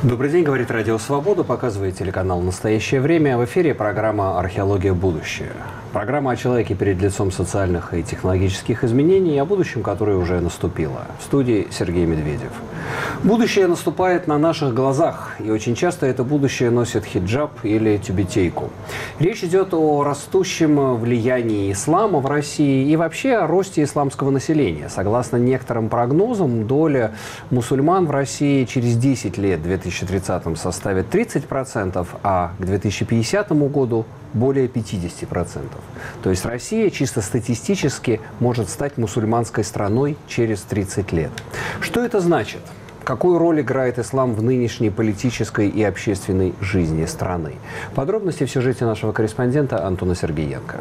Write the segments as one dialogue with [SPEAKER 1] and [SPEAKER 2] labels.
[SPEAKER 1] Добрый день, говорит Радио Свобода, показывает телеканал «Настоящее время». В эфире программа «Археология. Будущее». Программа о человеке перед лицом социальных и технологических изменений и о будущем, которое уже наступило. В студии Сергей Медведев. Будущее наступает на наших глазах, и очень часто это будущее носит хиджаб или тюбетейку. Речь идет о растущем влиянии ислама в России и вообще о росте исламского населения. Согласно некоторым прогнозам, доля мусульман в России через 10 лет, в 2030 составит 30%, а к 2050 году более 50%. То есть Россия чисто статистически может стать мусульманской страной через 30 лет. Что это значит? Какую роль играет ислам в нынешней политической и общественной жизни страны? Подробности в сюжете нашего корреспондента Антона Сергеенко.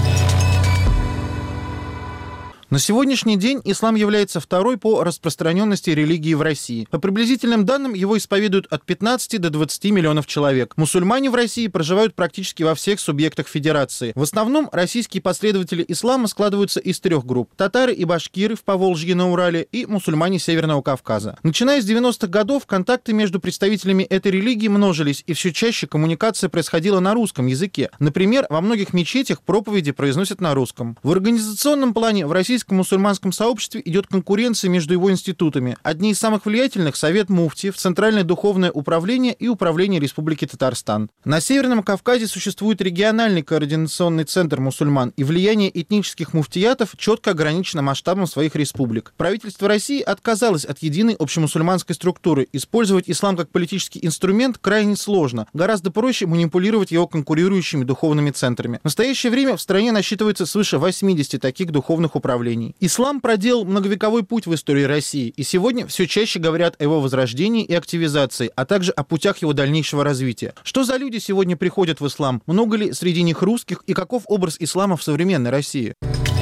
[SPEAKER 2] На сегодняшний день ислам является второй по распространенности религии в России. По приблизительным данным, его исповедуют от 15 до 20 миллионов человек. Мусульмане в России проживают практически во всех субъектах федерации. В основном российские последователи ислама складываются из трех групп: татары и башкиры в Поволжье на Урале и мусульмане Северного Кавказа. Начиная с 90-х годов, контакты между представителями этой религии множились, и все чаще коммуникация происходила на русском языке. Например, во многих мечетях проповеди произносят на русском. В организационном плане в российском мусульманском сообществе идет конкуренция между его институтами. Одни из самых влиятельных — Совет муфтиев, Центральное духовное управление и Управление Республики Татарстан. На Северном Кавказе существует региональный координационный центр мусульман, и влияние этнических муфтиятов четко ограничено масштабом своих республик. Правительство России отказалось от единой общемусульманской структуры. Использовать ислам как политический инструмент крайне сложно. Гораздо проще манипулировать его конкурирующими духовными центрами. В настоящее время в стране насчитывается свыше 80 таких духовных управлений. Ислам проделал многовековой путь в истории России, и сегодня все чаще говорят о его возрождении и активизации, а также о путях его дальнейшего развития. Что за люди сегодня приходят в ислам? Много ли среди них русских? И каков образ ислама в современной России?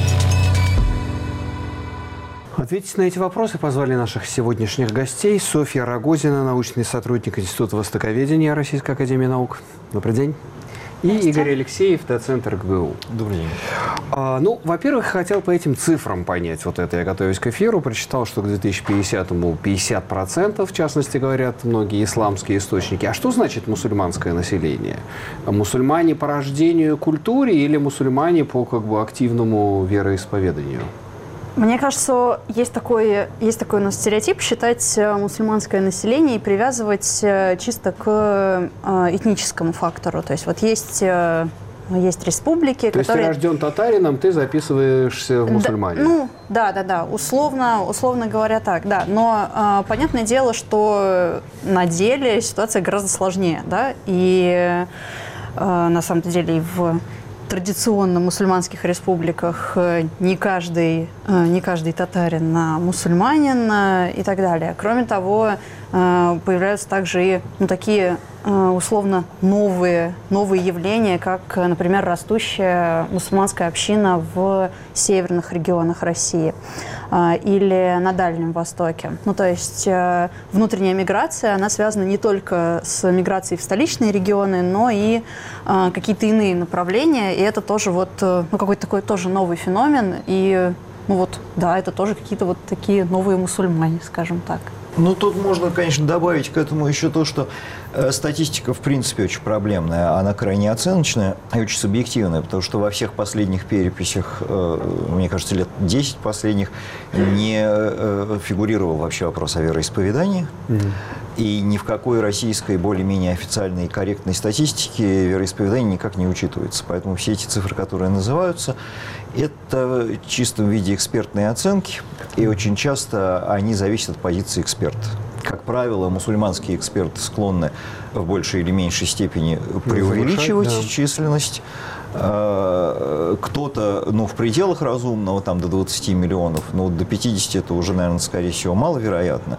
[SPEAKER 1] Ответить на эти вопросы позвали наших сегодняшних гостей. Софья Рогозина, научный сотрудник Института востоковедения Российской академии наук. Добрый день. И Игорь Алексеев, доцент РГГУ.
[SPEAKER 3] Добрый день.
[SPEAKER 1] Во-первых, хотел по этим цифрам понять вот это. Я готовясь к эфиру, прочитал, что к 2050-му 50%, в частности, говорят многие исламские источники. А что значит мусульманское население? Мусульмане по рождению, культуре или мусульмане по активному вероисповеданию?
[SPEAKER 4] Мне кажется, есть такой у нас стереотип считать мусульманское население и привязывать чисто к этническому фактору. То есть вот есть республики,
[SPEAKER 1] То есть ты рожден татарином, ты записываешься в мусульмане?
[SPEAKER 4] Да. Условно говоря так, да. Но понятное дело, что на деле ситуация гораздо сложнее, да. И на самом деле в традиционно мусульманских республиках не каждый татарин мусульманин и так далее. Кроме того, появляются также и такие условно новые явления, как, например, растущая мусульманская община в северных регионах России или на Дальнем Востоке. То есть внутренняя миграция, она связана не только с миграцией в столичные регионы, но и какие-то иные направления, и это тоже какой-то такой тоже новый феномен, и это тоже какие-то такие новые мусульмане, скажем так.
[SPEAKER 3] Тут можно, конечно, добавить к этому еще то, что статистика, в принципе, очень проблемная. Она крайне оценочная и очень субъективная, потому что во всех последних переписях, мне кажется, лет 10 последних, не фигурировал вообще вопрос о вероисповедании. И ни в какой российской более-менее официальной и корректной статистике вероисповедание никак не учитывается. Поэтому все эти цифры, которые называются, это в чистом виде экспертные оценки, и очень часто они зависят от позиции эксперта. Как правило, мусульманские эксперты склонны в большей или меньшей степени преувеличивать численность. Кто-то, в пределах разумного, до 20 миллионов, до 50 это уже, наверное, скорее всего, маловероятно.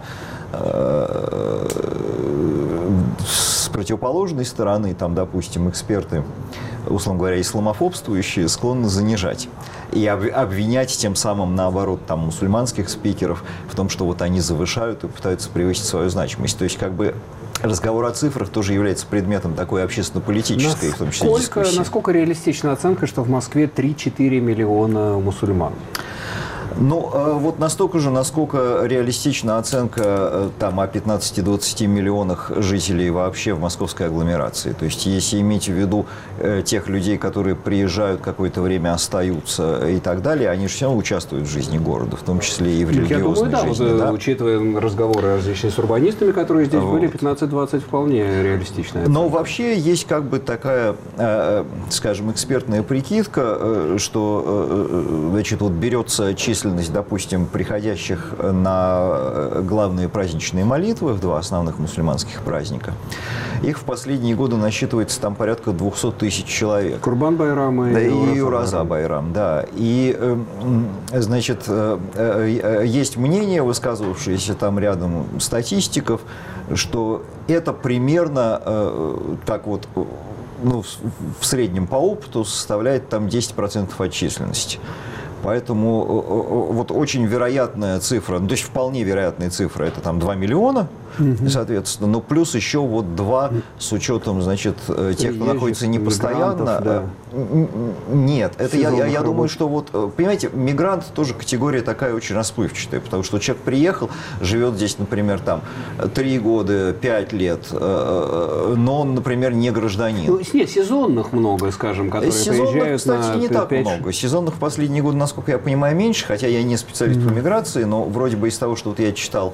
[SPEAKER 3] С противоположной стороны, допустим, эксперты, условно говоря, исламофобствующие, склонны занижать и обвинять тем самым, наоборот, мусульманских спикеров в том, что они завышают и пытаются превысить свою значимость. То есть, разговор о цифрах тоже является предметом такой общественно-политической, в том числе, дискуссии.
[SPEAKER 1] Насколько реалистична оценка, что в Москве 3-4 миллиона мусульман?
[SPEAKER 3] Ну, вот настолько же, насколько реалистична оценка там, о 15-20 миллионах жителей вообще в московской агломерации. То есть, если иметь в виду тех людей, которые приезжают, какое-то время остаются и так далее, они же все равно участвуют в жизни города, в том числе и в религиозной жизни.
[SPEAKER 1] Вот, учитывая разговоры различные с урбанистами, которые здесь были, 15-20 вполне реалистично.
[SPEAKER 3] Но вообще есть как бы такая, скажем, экспертная прикидка, что, значит, вот берется численность, допустим, приходящих на главные праздничные молитвы, в два основных мусульманских праздника. Их в последние годы насчитывается там порядка 200 тысяч человек.
[SPEAKER 1] Курбан-Байрам
[SPEAKER 3] и Ураза-Байрам, да. И, значит, есть мнение, высказывавшееся там рядом статистиков, что это примерно так вот, ну, в среднем по опыту составляет там 10% от численности. Поэтому вот очень вероятная цифра, ну, то есть вполне вероятная цифра, это там 2 миллиона, соответственно, но плюс еще вот 2 с учетом, значит, тех, кто находится не постоянно.
[SPEAKER 1] Да.
[SPEAKER 3] Нет, это я думаю, что вот, понимаете, мигрант тоже категория такая очень расплывчатая, потому что человек приехал, живет здесь, например, там 3 года, 5 лет, но он, например, не гражданин.
[SPEAKER 1] Ну, нет, сезонных много, скажем, которые приезжают,
[SPEAKER 3] кстати,
[SPEAKER 1] на
[SPEAKER 3] не так
[SPEAKER 1] 5...
[SPEAKER 3] много. Сезонных в последние годы, насколько я понимаю, меньше, хотя я не специалист по миграции, но вроде бы из того, что вот я читал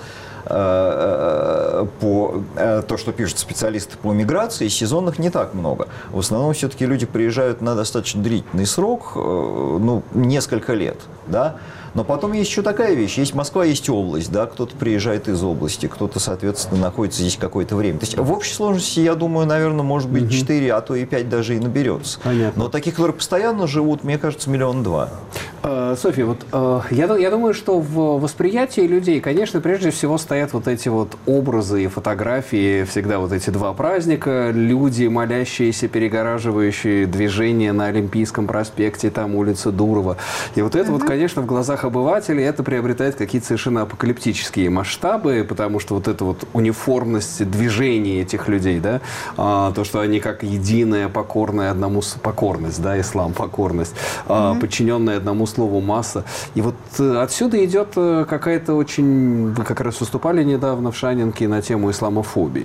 [SPEAKER 3] то, что пишут специалисты по миграции, сезонных не так много. В основном все-таки люди приезжают на достаточно длительный срок, ну, несколько лет, да. Но потом есть еще такая вещь. Есть Москва, есть область, да, кто-то приезжает из области, кто-то, соответственно, находится здесь какое-то время. То есть в общей сложности, я думаю, наверное, может быть 4, а то и 5 даже и наберется.
[SPEAKER 1] Понятно.
[SPEAKER 3] Но таких, которые постоянно живут, мне кажется, 1,2 миллиона.
[SPEAKER 1] Софья, вот я думаю, что в восприятии людей, конечно, прежде всего стоят вот эти вот образы и фотографии, всегда вот эти два праздника, люди, молящиеся, перегораживающие движение на Олимпийском проспекте, там улица Дурова. И вот это вот, конечно, в глазах обывателей это приобретает какие-то совершенно апокалиптические масштабы, потому что вот эта вот униформность движения этих людей, да, то, что они как единая покорная одному покорность, да, ислам, покорность, подчиненная одному слову масса. И вот отсюда идет какая-то очень... Вы как раз выступали недавно в Шанинке на тему исламофобии.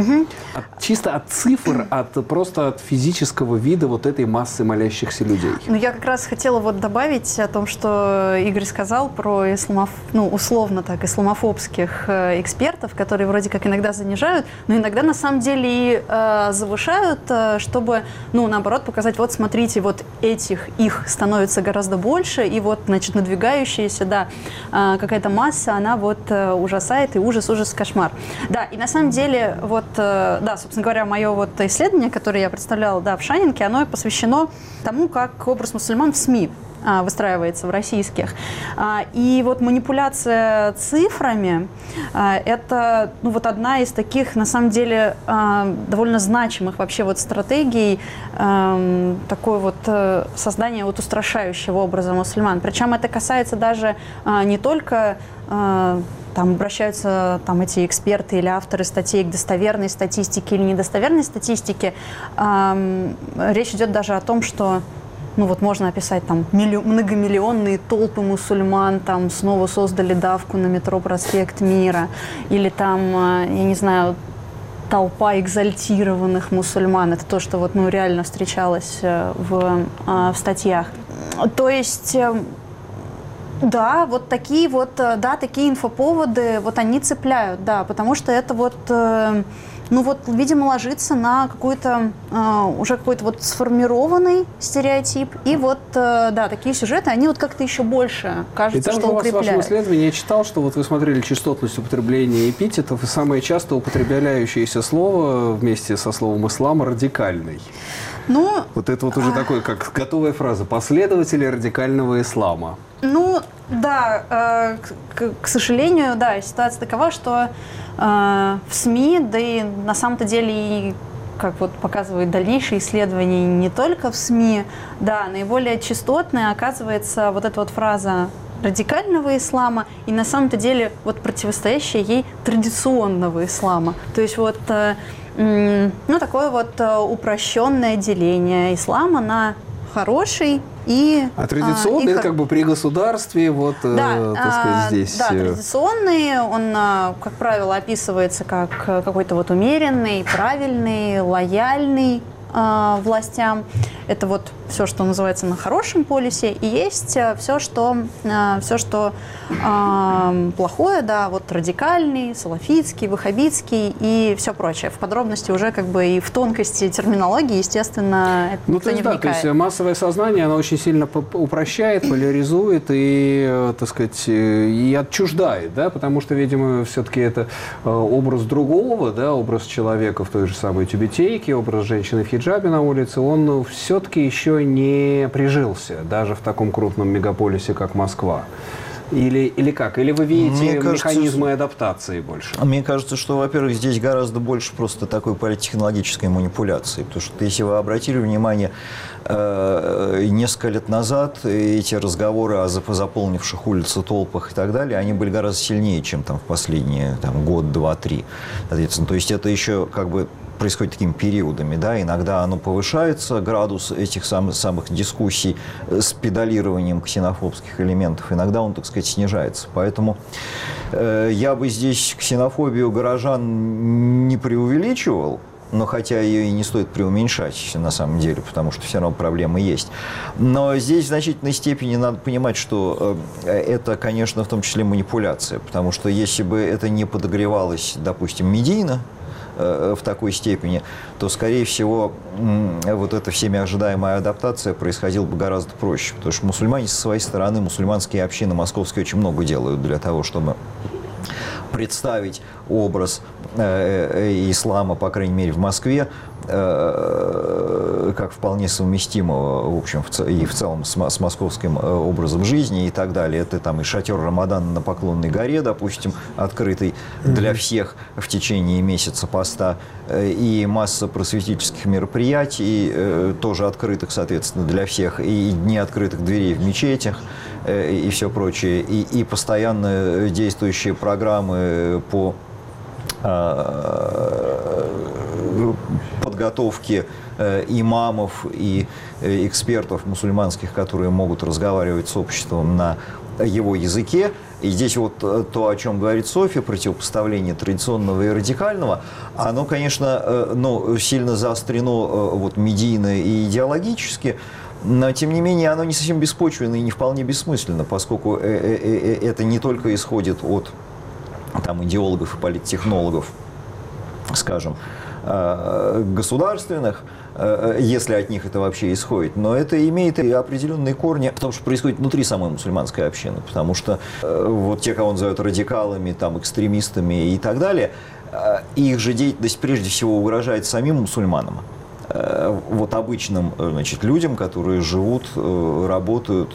[SPEAKER 1] Чисто от цифр, просто от физического вида вот этой массы молящихся людей.
[SPEAKER 4] Ну, я как раз хотела вот добавить о том, что Игорь сказал про условно так, исламофобских экспертов, которые вроде как иногда занижают, но иногда на самом деле и завышают, чтобы, ну, наоборот, показать, вот смотрите, вот их становится гораздо больше, и вот, значит, надвигающаяся, да, какая-то масса, она вот ужасает, и ужас, кошмар. Да, и на самом деле, вот, да, собственно говоря, мое вот исследование, которое я представляла, да, в Шанинке, оно посвящено тому, как образ мусульман в СМИ выстраивается в российских. И вот манипуляция цифрами – это, ну, вот одна из таких, на самом деле, довольно значимых вообще вот стратегий такой вот создания вот устрашающего образа мусульман. Причем это касается даже не только там обращаются там, эти эксперты или авторы статей к достоверной статистике или недостоверной статистике. Речь идет даже о том, что, ну вот можно описать там многомиллионные толпы мусульман там снова создали давку на метро Проспект Мира, или там, я не знаю, толпа экзальтированных мусульман. Это то, что вот, ну, реально встречалось в статьях. То есть... Да, вот такие инфоповоды, вот они цепляют, да, потому что это вот, ну вот, видимо, ложится на какой-то, уже какой-то вот сформированный стереотип, и вот, да, такие сюжеты, они вот как-то еще больше, кажется, что укрепляют. И там же у вас в вашем исследовании
[SPEAKER 1] я читал, что вот вы смотрели частотность употребления эпитетов, и самое часто употребляющееся слово вместе со словом «ислам» – «радикальный».
[SPEAKER 4] Ну,
[SPEAKER 1] вот это вот уже такой, как готовая фраза, последователи радикального ислама.
[SPEAKER 4] Ну, да, к сожалению, да, ситуация такова, что в СМИ, да и на самом-то деле и, как вот показывают дальнейшие исследования, не только в СМИ, да, наиболее частотной оказывается вот эта вот фраза радикального ислама и на самом-то деле вот противостоящая ей традиционного ислама. То есть вот, ну, такое вот упрощенное деление ислама на хороший И,
[SPEAKER 1] традиционный, это как бы при государстве, вот, так сказать, здесь.
[SPEAKER 4] Да, традиционный, он, как правило, описывается как какой-то вот умеренный, правильный, лояльный властям. Это вот все, что называется на хорошем полюсе, и есть все, что плохое, да, вот радикальный, салафитский, ваххабитский и все прочее. В подробности уже как бы и в тонкости терминологии, естественно, это никто не вникает.
[SPEAKER 1] То есть массовое сознание, оно очень сильно упрощает, поляризует и, так сказать, и отчуждает, да, потому что, видимо, все-таки это образ другого, да, образ человека в той же самой тюбетейке, образ женщины в хиджабе на улице, он все-таки еще не прижился, даже в таком крупном мегаполисе, как Москва. Или как? Или вы видите механизмы адаптации больше?
[SPEAKER 3] Мне кажется, что, во-первых, здесь гораздо больше просто такой политтехнологической манипуляции. Потому что, если вы обратили внимание, несколько лет назад эти разговоры о заполнивших улицы толпах и так далее, они были гораздо сильнее, чем там в последние год, два, три. Соответственно, то есть это еще как бы происходит такими периодами, да, иногда оно повышается, градус этих самых дискуссий с педалированием ксенофобских элементов, иногда он, так сказать, снижается. Поэтому я бы здесь ксенофобию горожан не преувеличивал, но хотя ее и не стоит преуменьшать на самом деле, потому что все равно проблемы есть. Но здесь в значительной степени надо понимать, что это, конечно, в том числе манипуляция, потому что если бы это не подогревалось, допустим, медийно, в такой степени, то, скорее всего, вот эта всеми ожидаемая адаптация происходила бы гораздо проще. Потому что мусульмане, со своей стороны, мусульманские общины московские очень много делают для того, чтобы представить образ ислама, по крайней мере, в Москве, как вполне совместимого, в общем, и в целом с московским образом жизни и так далее. Это там и шатер Рамадана на Поклонной горе, допустим, открытый для всех в течение месяца поста, и масса просветительских мероприятий, тоже открытых, соответственно, для всех, и дни открытых дверей в мечетях, и все прочее, и постоянно действующие программы по подготовки имамов и экспертов мусульманских, которые могут разговаривать с обществом на его языке. И здесь вот то, о чем говорит Софья, противопоставление традиционного и радикального, оно, конечно, сильно заострено вот медийно и идеологически, но, тем не менее, оно не совсем беспочвенно и не вполне бессмысленно, поскольку это не только исходит от идеологов и политтехнологов, скажем, государственных, если от них это вообще исходит, но это имеет и определенные корни в том, что происходит внутри самой мусульманской общины, потому что вот те, кого называют радикалами, экстремистами и так далее, их же деятельность прежде всего угрожает самим мусульманам. Вот обычным, людям, которые живут, работают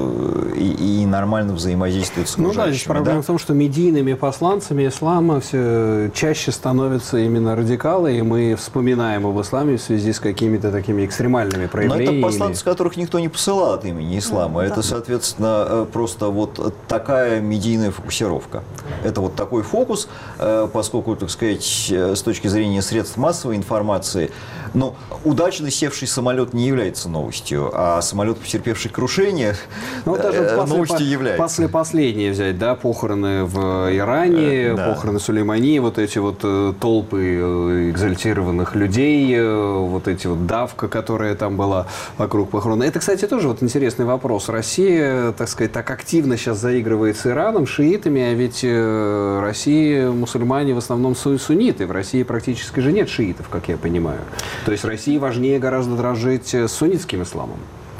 [SPEAKER 3] и нормально взаимодействуют с окружающими.
[SPEAKER 1] Здесь проблема в том, что медийными посланцами ислама все чаще становятся именно радикалы, и мы вспоминаем об исламе в связи с какими-то такими экстремальными проявлениями. Но
[SPEAKER 3] это посланцы, которых никто не посылал от имени ислама. Это, соответственно, просто вот такая медийная фокусировка. Это вот такой фокус, поскольку, так сказать, с точки зрения средств массовой информации, удачно севший самолет не является новостью, а самолет, потерпевший крушение, новостью является.
[SPEAKER 1] После последнее взять, похороны в Иране, похороны Сулеймании, вот эти вот толпы экзальтированных людей, вот эти вот давка, которая там была вокруг похорон. Это, кстати, тоже вот интересный вопрос. Россия, так сказать, так активно сейчас заигрывает с Ираном, шиитами, а ведь в России мусульмане в основном сунниты. В России практически же нет шиитов, как я понимаю. То есть России важнее гораздо дружить с суннитским исламом.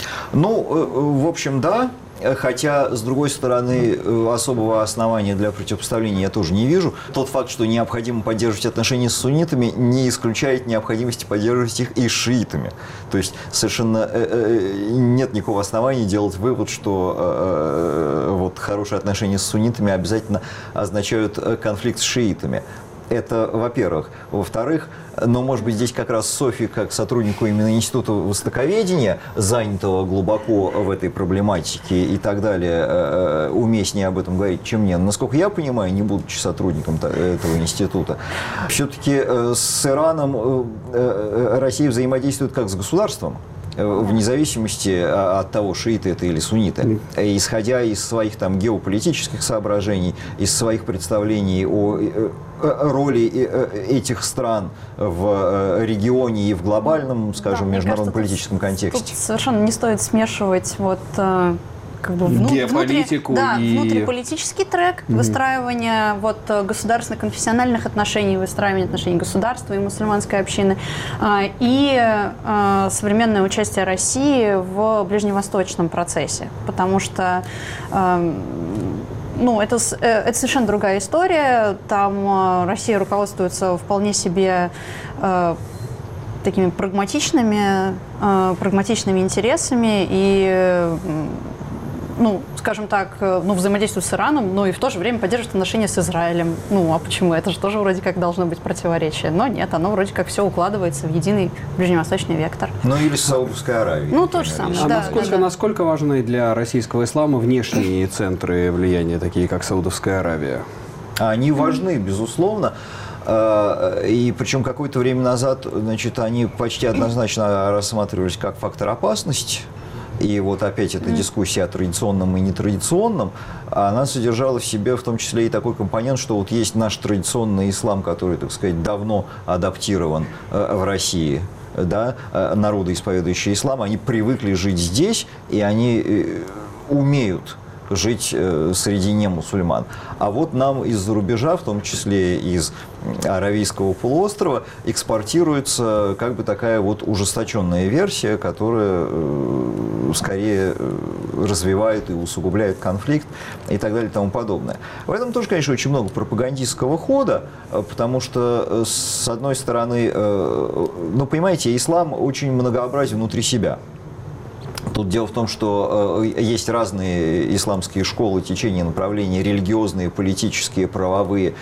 [SPEAKER 3] В общем, да. Хотя, с другой стороны, особого основания для противопоставления я тоже не вижу. Тот факт, что необходимо поддерживать отношения с суннитами, не исключает необходимости поддерживать их и с шиитами. То есть совершенно нет никакого основания делать вывод, что вот хорошие отношения с суннитами обязательно означают конфликт с шиитами. Это, во-первых. Во-вторых, может быть, здесь как раз Софье, как сотруднику именно Института востоковедения, занятого глубоко в этой проблематике и так далее, уместнее об этом говорить, чем мне. Насколько я понимаю, не будучи сотрудником этого института, все-таки с Ираном Россия взаимодействует как с государством, вне зависимости от того, шииты это или сунниты. Исходя из своих там геополитических соображений, из своих представлений о роли этих стран в регионе и в глобальном, скажем, международном политическом контексте.
[SPEAKER 4] Тут совершенно не стоит смешивать как бы
[SPEAKER 1] геополитику и
[SPEAKER 4] внутриполитический трек выстраивания государственно-конфессиональных отношений, выстраивания отношений государства и мусульманской общины, и современное участие России в ближневосточном процессе. Потому что это совершенно другая история. Там Россия руководствуется вполне себе такими прагматичными интересами и скажем так, взаимодействует с Ираном, но и в то же время поддерживает отношения с Израилем. А почему? Это же тоже вроде как должно быть противоречие. Но нет, оно вроде как все укладывается в единый ближневосточный вектор.
[SPEAKER 3] Или с Саудовской Аравией.
[SPEAKER 4] То же самое,
[SPEAKER 1] насколько важны для российского ислама внешние центры влияния, такие как Саудовская Аравия?
[SPEAKER 3] Они важны, безусловно. И причем какое-то время назад, они почти однозначно рассматривались как фактор опасности. И опять эта дискуссия о традиционном и нетрадиционном, она содержала в себе в том числе и такой компонент, что есть наш традиционный ислам, который, так сказать, давно адаптирован в России. Да, народы, исповедующие ислам, они привыкли жить здесь, и они умеют жить среди немусульман. А нам из-за рубежа, в том числе из Аравийского полуострова, экспортируется такая ужесточенная версия, которая скорее развивает и усугубляет конфликт и так далее и тому подобное. В этом тоже, конечно, очень много пропагандистского хода, потому что, с одной стороны, понимаете, ислам очень многообразен внутри себя. Тут дело в том, что есть разные исламские школы, течения, направления, религиозные, политические, правовые.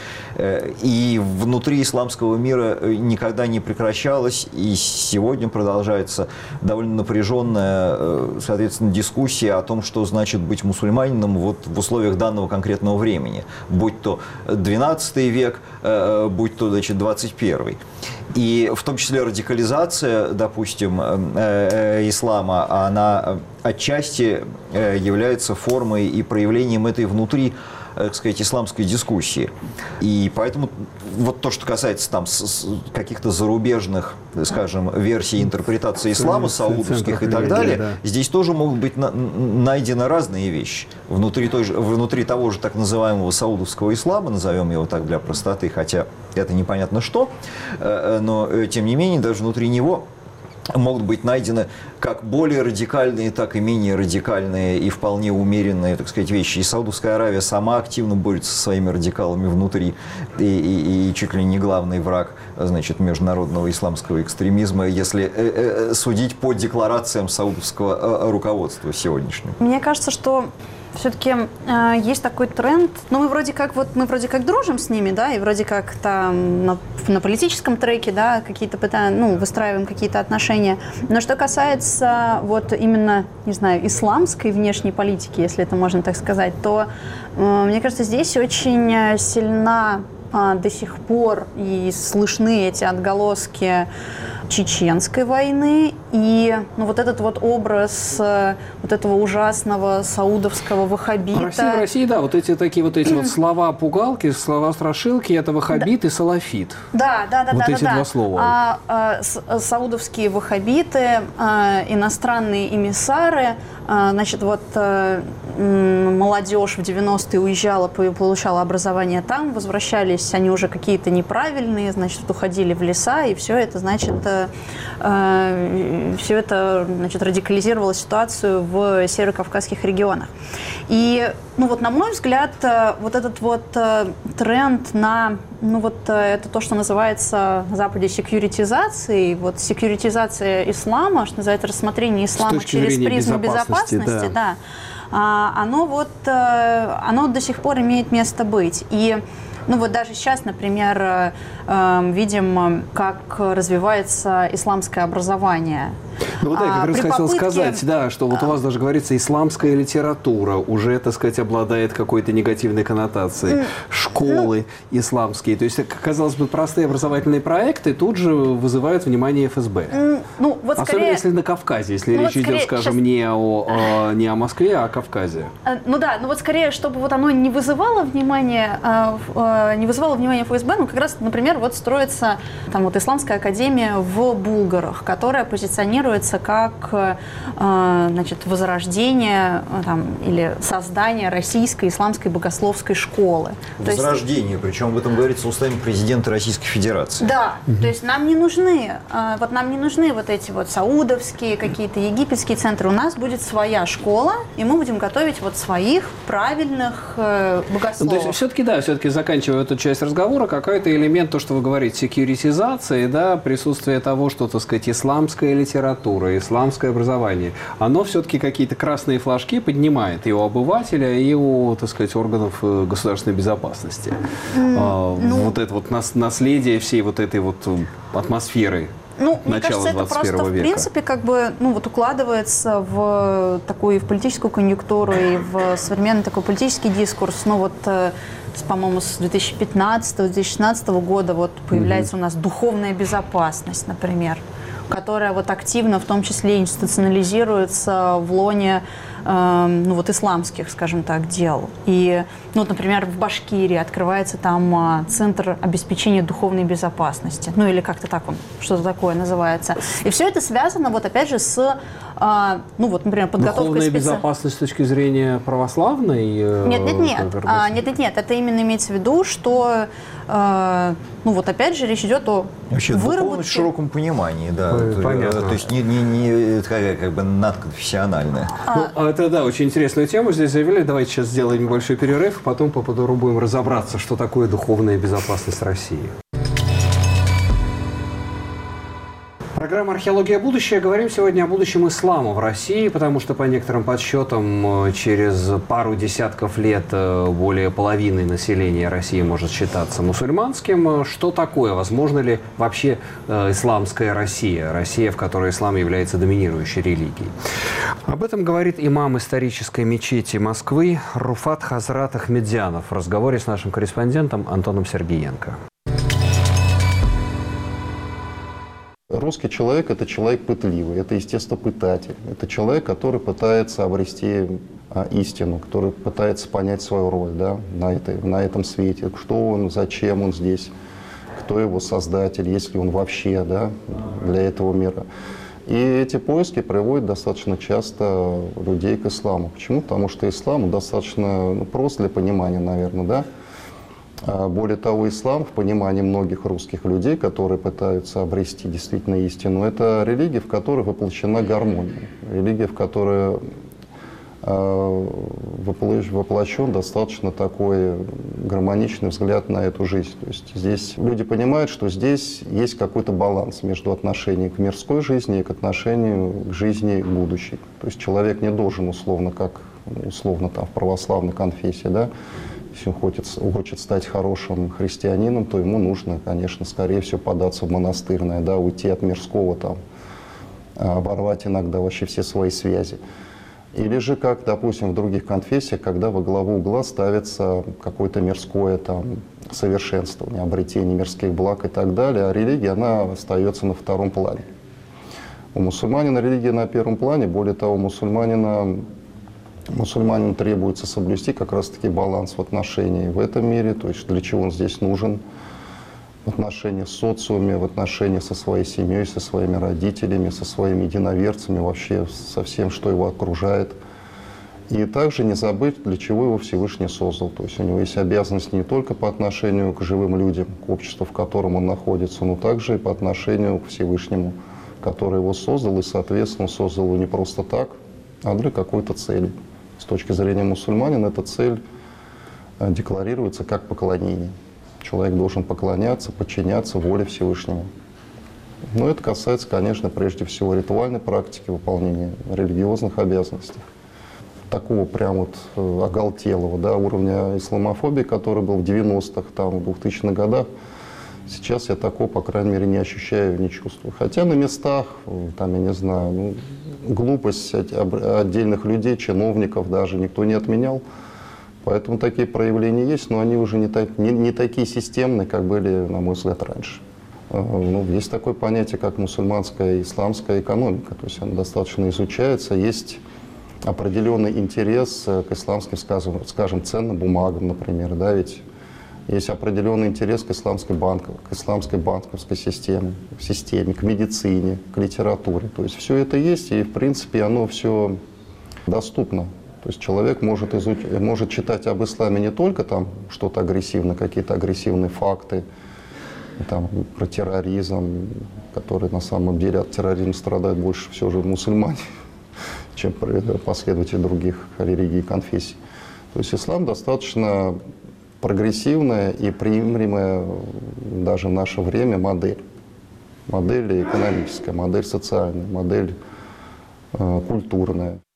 [SPEAKER 3] И внутри исламского мира никогда не прекращалась, и сегодня продолжается довольно напряженная, соответственно, дискуссия о том, что значит быть мусульманином в условиях данного конкретного времени. Будь то XII век, будь то, 21. И в том числе радикализация, допустим, ислама, она отчасти является формой и проявлением этой внутри, так сказать, исламской дискуссии. И поэтому то, что касается каких-то зарубежных, скажем, версий интерпретации ислама, саудовских и так далее, здесь тоже могут быть найдены разные вещи. Внутри того же так называемого саудовского ислама, назовем его так для простоты, хотя это непонятно что, но тем не менее даже внутри него могут быть найдены как более радикальные, так и менее радикальные и вполне умеренные, так сказать, вещи. И Саудовская Аравия сама активно борется со своими радикалами внутри, и чуть ли не главный враг, международного исламского экстремизма, если судить по декларациям саудовского руководства сегодняшнего.
[SPEAKER 4] Мне кажется, что все-таки есть такой тренд, мы вроде как дружим с ними, да, и вроде как там на политическом треке, да, выстраиваем какие-то отношения. Но что касается именно, не знаю, исламской внешней политики, если это можно так сказать, то мне кажется, здесь очень сильна до сих пор и слышны эти отголоски чеченской войны и этот образ этого ужасного саудовского ваххабита.
[SPEAKER 1] В России, да, эти слова-пугалки, слова-страшилки, это ваххабит и салафит.
[SPEAKER 4] Да.
[SPEAKER 1] Эти два слова.
[SPEAKER 4] Саудовские ваххабиты, иностранные эмиссары, молодежь в 90-е уезжала, получала образование там, возвращались они уже какие-то неправильные, уходили в леса, и все это, радикализировало ситуацию в северокавказских регионах. И, на мой взгляд, этот тренд на, это то, что называется на Западе секьюритизацией, секьюритизация ислама, что называется рассмотрение ислама через призму безопасности, оно до сих пор имеет место быть. И Ну вот даже сейчас, например, видим, как развивается исламское образование.
[SPEAKER 1] Ну вот я как раз хотел сказать, да, что вот у вас даже говорится, исламская литература уже, так сказать, обладает какой-то негативной коннотацией. Школы исламские. То есть, казалось бы, простые образовательные проекты тут же вызывают внимание ФСБ.
[SPEAKER 4] Ну, вот
[SPEAKER 1] особенно
[SPEAKER 4] скорее,
[SPEAKER 1] если на Кавказе, если речь идет, скажем,
[SPEAKER 4] сейчас...
[SPEAKER 1] не о Москве, а о Кавказе.
[SPEAKER 4] Ну да, ну вот скорее, чтобы вот оно не вызывало внимание ФСБ, ну как раз, например, вот строится там вот Исламская академия в Булгарах, которая позиционируется как, значит, возрождение там, или создание российской исламской богословской школы.
[SPEAKER 3] Возрождение, причем об этом говорится устами президента Российской Федерации.
[SPEAKER 4] Да, то есть нам не нужны вот эти вот саудовские какие-то египетские центры. У нас будет своя школа, и мы будем готовить вот своих правильных богословов.
[SPEAKER 1] Ну, то есть все-таки, да, все-таки заканчивая эту часть разговора, какой-то элемент, то, что вы говорите, секьюритизации, да, присутствие того, что, так сказать, исламская литература, исламское образование, оно все-таки какие-то красные флажки поднимает и у обывателя, и у, так сказать, органов государственной безопасности. Вот это вот наследие всей вот этой вот атмосферы.
[SPEAKER 4] Ну, мне кажется, это просто, в принципе, как бы, ну, вот укладывается в такую, в политическую конъюнктуру и в современный такой политический дискурс. Ну, вот, по-моему, с 2015-2016 года вот появляется у нас духовная безопасность, например, которая вот активно, в том числе, институционализируется в лоне ну, вот, исламских, скажем так, дел. И, ну, вот, например, в Башкирии открывается там Центр обеспечения духовной безопасности. Ну, или как-то так он, что-то такое называется. И все это связано, вот, опять же, с, ну, вот, например, подготовкой
[SPEAKER 1] духовная безопасность с точки зрения православной? Нет. Это именно имеется в виду, что, ну, вот, опять же, речь идет о
[SPEAKER 3] вообще
[SPEAKER 4] выработке...
[SPEAKER 3] в широком понимании, да.
[SPEAKER 1] Понятно.
[SPEAKER 3] То есть не такая, как бы, надконфессиональная.
[SPEAKER 1] Это, да, очень интересную тему здесь заявили. Давайте сейчас сделаем небольшой перерыв, потом попробуем разобраться, что такое духовная безопасность России. Программа «Археология. Будущее». Говорим сегодня о будущем ислама в России, потому что, по некоторым подсчетам, через пару десятков лет более половины населения России может считаться мусульманским. Что такое? Возможно ли вообще исламская Россия? Россия, в которой ислам является доминирующей религией. Об этом говорит имам исторической мечети Москвы Руфат Хазрат Ахмедзянов в разговоре с нашим корреспондентом Антоном Сергиенко.
[SPEAKER 5] Русский человек – это человек пытливый, это естествопытатель, это человек, который пытается обрести истину, который пытается понять свою роль, да, на этом свете, что он, зачем он здесь, кто его создатель, есть ли он вообще, да, для этого мира. И эти поиски приводят достаточно часто людей к исламу. Почему? Потому что ислам достаточно прост для понимания, наверное, да. Более того, ислам в понимании многих русских людей, которые пытаются обрести действительно истину, это религия, в которой воплощена гармония, религия, в которой воплощен достаточно такой гармоничный взгляд на эту жизнь. То есть здесь люди понимают, что здесь есть какой-то баланс между отношением к мирской жизни и к отношению к жизни будущей. То есть человек не должен условно там в православной конфессии, да, если он хочет стать хорошим христианином, то ему нужно, конечно, скорее всего, податься в монастырное, да, уйти от мирского, там, оборвать иногда вообще все свои связи. Или же, как, допустим, в других конфессиях, когда во главу угла ставится какое-то мирское там, совершенствование, обретение мирских благ и так далее, а религия, она остается на втором плане. У мусульманина религия на первом плане, более того, мусульманину требуется соблюсти как раз-таки баланс в отношении в этом мире, то есть для чего он здесь нужен, в отношении с социуме, в отношении со своей семьей, со своими родителями, со своими единоверцами, вообще со всем, что его окружает. И также не забыть, для чего его Всевышний создал. То есть у него есть обязанность не только по отношению к живым людям, к обществу, в котором он находится, но также и по отношению к Всевышнему, который его создал, и, соответственно, создал его не просто так, а для какой-то цели. С точки зрения мусульманина эта цель декларируется как поклонение. Человек должен поклоняться, подчиняться воле Всевышнему. Но это касается, конечно, прежде всего ритуальной практики выполнения религиозных обязанностей. такого прям вот оголтелого, да, уровня исламофобии, который был в 90-х, там, в 2000-х годах. Сейчас я такого, по крайней мере, не ощущаю, не чувствую. Хотя на местах, там, я не знаю, ну, глупость отдельных людей, чиновников даже никто не отменял. Поэтому такие проявления есть, но они уже не такие системные, как были, на мой взгляд, раньше. Ну, есть такое понятие, как мусульманская и исламская экономика. То есть она достаточно изучается. Есть определенный интерес к исламским, скажем, ценным бумагам, например. Да, ведь есть определенный интерес к исламской банковской системе, к медицине, к литературе. То есть все это есть, и в принципе оно все доступно. То есть человек может читать об исламе не только там что-то агрессивное, какие-то агрессивные факты, там, про терроризм, который на самом деле от терроризма страдают больше все же мусульмане, чем последователи других религий и конфессий. То есть ислам достаточно прогрессивная и приемлемая даже в наше время модель. Модель экономическая, модель социальная, модель культурная.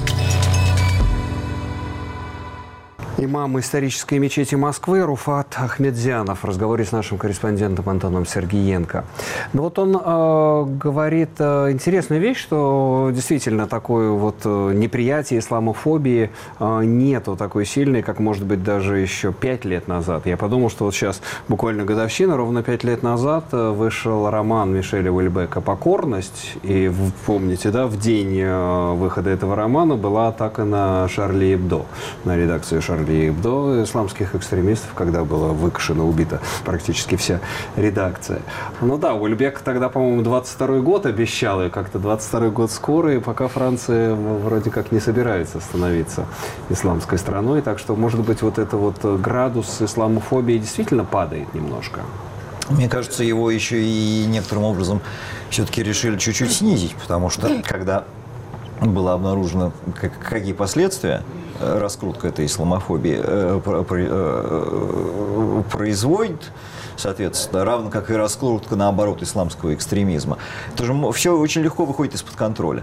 [SPEAKER 1] Имам исторической мечети Москвы Руфат Ахмедзянов в разговоре с нашим корреспондентом Антоном Сергиенко. Ну вот он говорит интересную вещь, что действительно такое вот неприятие исламофобии нету такой сильной, как может быть даже еще 5 лет назад. Я подумал, что вот сейчас буквально годовщина, ровно 5 лет назад вышел роман Мишеля Уэльбека «Покорность». И помните, да, в день выхода этого романа была атака на Шарли Эбдо, на редакцию Шарли Эбдо, исламских экстремистов, когда была выкашена, убита практически вся редакция. Ну да, Уэльбек тогда, по-моему, 22-й год обещал, и как-то 22-й год скоро, и пока Франция вроде как не собирается становиться исламской страной, так что, может быть, вот это вот градус исламофобии действительно падает немножко.
[SPEAKER 3] Мне кажется, его еще и некоторым образом все-таки решили чуть-чуть снизить, потому что когда было обнаружено, какие последствия раскрутка этой исламофобии производит, соответственно, равно как и раскрутка, наоборот, исламского экстремизма. Это же все очень легко выходит из-под контроля.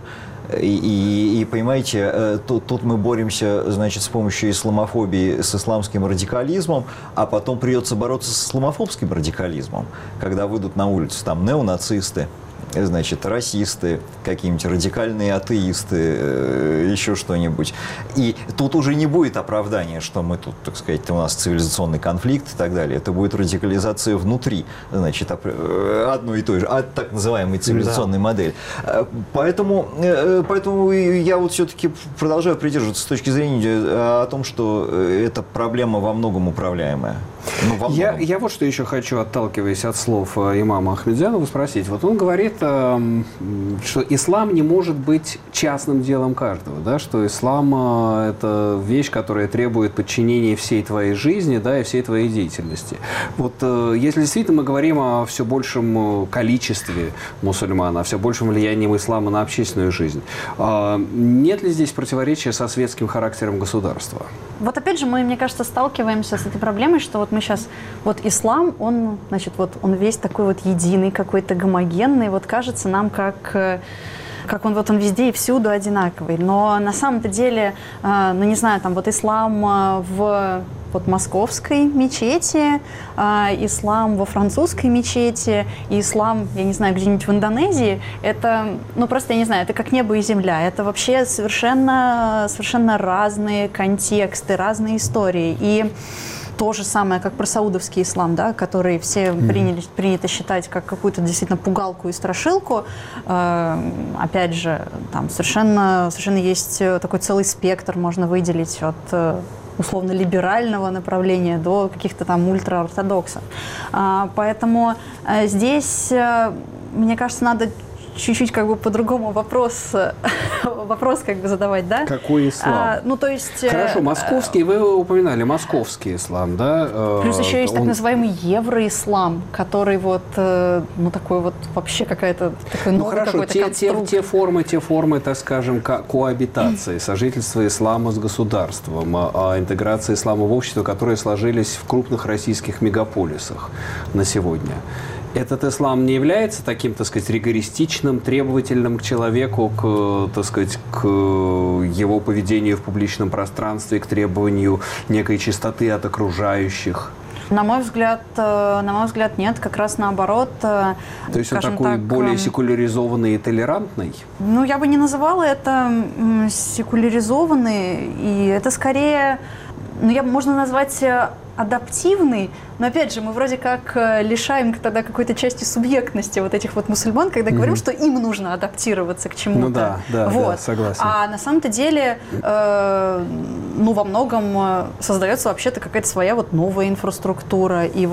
[SPEAKER 3] И понимаете, тут мы боремся, значит, с помощью исламофобии с исламским радикализмом, а потом придется бороться с исламофобским радикализмом, когда выйдут на улицу там неонацисты, значит, расисты, какие-нибудь радикальные атеисты, еще что-нибудь. И тут уже не будет оправдания, что мы тут, так сказать, у нас цивилизационный конфликт и так далее. Это будет радикализация внутри, значит, одной и той же, так называемой цивилизационной модели. Поэтому я вот все-таки продолжаю придерживаться с точки зрения о том, что эта проблема во многом управляемая. Ну,
[SPEAKER 1] я вот что еще хочу, отталкиваясь от слов имама Ахмедзянова, спросить. Вот он говорит, что ислам не может быть частным делом каждого, да, что ислам – это вещь, которая требует подчинения всей твоей жизни, да, и всей твоей деятельности. Вот если действительно мы говорим о все большем количестве мусульман, о все большем влиянии ислама на общественную жизнь, нет ли здесь противоречия со светским характером государства?
[SPEAKER 4] Вот опять же мы, мне кажется, сталкиваемся с этой проблемой, что вот мы сейчас, вот ислам, он, значит, вот он весь такой вот единый, какой-то гомогенный, вот кажется нам, как он вот он везде и всюду одинаковый. Но на самом-то деле, ну не знаю, там вот ислам в вот московской мечети, ислам во французской мечети, и ислам, я не знаю, где-нибудь в Индонезии, это, ну просто, я не знаю, это как небо и земля. Это вообще совершенно разные контексты, разные истории. И то же самое, как про саудовский ислам, да, который все принято считать как какую-то действительно пугалку и страшилку. Опять же, там совершенно есть такой целый спектр, можно выделить от условно-либерального направления до каких-то там ультраортодоксов. Поэтому здесь, мне кажется, надо чуть-чуть как бы по-другому вопрос как бы задавать, да?
[SPEAKER 1] Какой ислам?
[SPEAKER 4] Ну, то есть...
[SPEAKER 1] Хорошо, московский, вы упоминали московский ислам, да?
[SPEAKER 4] Плюс еще есть так называемый евроислам, который вот, ну, такой вот вообще какая-то... Такой
[SPEAKER 1] ну, хорошо, те формы, так скажем, коабитации, сожительства ислама с государством, интеграция ислама в общество, которые сложились в крупных российских мегаполисах на сегодня. Этот ислам не является таким, так сказать, ригористичным, требовательным к человеку, к, так сказать, к его поведению в публичном пространстве, к требованию некой чистоты от окружающих?
[SPEAKER 4] На мой взгляд, нет, как раз наоборот.
[SPEAKER 1] То есть он такой более секуляризованный и толерантный?
[SPEAKER 4] Ну, я бы не называла это секуляризованный, и это скорее, можно назвать адаптивный, но опять же, мы вроде как лишаем тогда какой-то части субъектности вот этих вот мусульман, когда говорим, что им нужно адаптироваться к чему-то.
[SPEAKER 1] Да, согласен.
[SPEAKER 4] А на самом-то деле, во многом создается вообще-то какая-то своя вот новая инфраструктура, и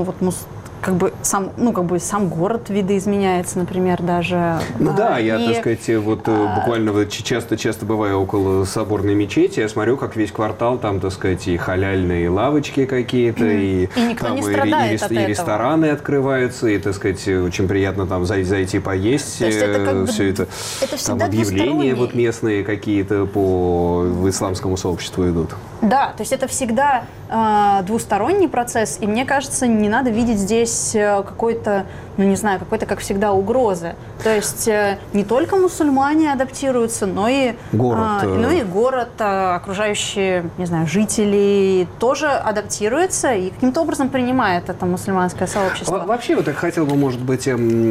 [SPEAKER 4] сам город видоизменяется, например, даже.
[SPEAKER 1] Так сказать, буквально часто бываю около соборной мечети, я смотрю, как весь квартал, там, так сказать, и халяльные лавочки какие-то, и
[SPEAKER 4] никто
[SPEAKER 1] там
[SPEAKER 4] не страдает от
[SPEAKER 1] и
[SPEAKER 4] этого.
[SPEAKER 1] рестораны открываются, и, так сказать, очень приятно там зайти поесть.
[SPEAKER 4] То есть это
[SPEAKER 1] все это там объявления вот местные какие-то по исламскому сообществу идут.
[SPEAKER 4] Да, то есть это всегда двусторонний процесс, и мне кажется, не надо видеть здесь какой-то, какой-то, как всегда, угрозы. То есть не только мусульмане адаптируются, но и город, окружающие, жители тоже адаптируются и каким-то образом принимает это мусульманское сообщество.
[SPEAKER 1] Вообще, я хотел бы, может быть,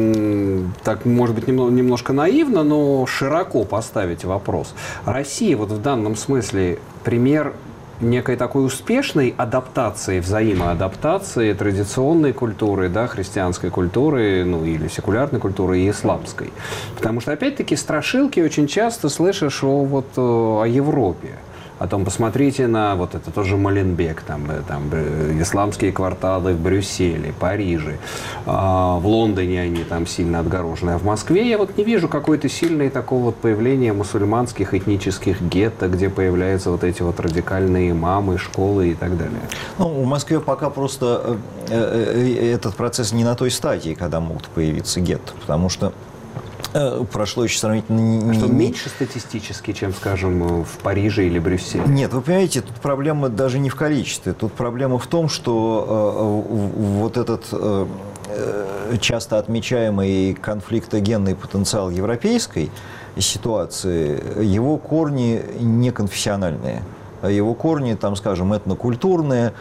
[SPEAKER 1] немножко наивно, но широко поставить вопрос. Россия в данном смысле пример некой такой успешной адаптации, взаимоадаптации традиционной культуры, христианской культуры, или секулярной культуры и исламской. Потому что, опять-таки, страшилки очень часто слышишь о Европе. О том, посмотрите на это тоже Моленбек, там исламские кварталы в Брюсселе, Париже, в Лондоне они там сильно отгорожены. А в Москве я не вижу какой-то сильной такого появления мусульманских этнических гетто, где появляются эти радикальные имамы, школы и так далее.
[SPEAKER 3] В Москве пока просто этот процесс не на той стадии, когда могут появиться гетто, потому что прошло еще сравнительно...
[SPEAKER 1] Что меньше статистически, чем, скажем, в Париже или Брюсселе?
[SPEAKER 3] Нет, вы понимаете, тут проблема даже не в количестве. Тут проблема в том, что этот часто отмечаемый конфликтогенный потенциал европейской ситуации, его корни не конфессиональные. Его корни, этнокультурные,